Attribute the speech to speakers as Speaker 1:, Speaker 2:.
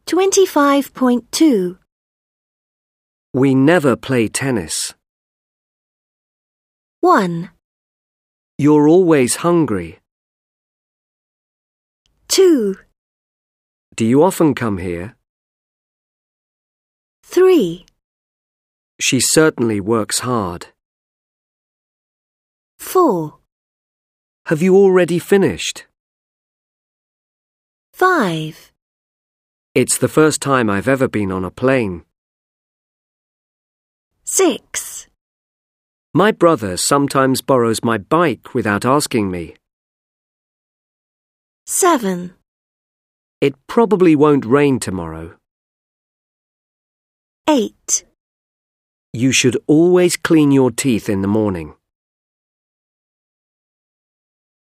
Speaker 1: 25.2.
Speaker 2: We never play tennis.
Speaker 1: 1,
Speaker 2: You're always hungry.
Speaker 1: 2,
Speaker 2: Do you often come here?
Speaker 1: 3,
Speaker 2: She certainly works hard.
Speaker 1: 4,
Speaker 2: Have you already finished?
Speaker 1: 5,
Speaker 2: It's the first time I've ever been on a plane.
Speaker 1: 6,
Speaker 2: My brother sometimes borrows my bike without asking me.
Speaker 1: 7,
Speaker 2: It probably won't rain tomorrow.
Speaker 1: 8.
Speaker 2: You should always clean your teeth in the morning.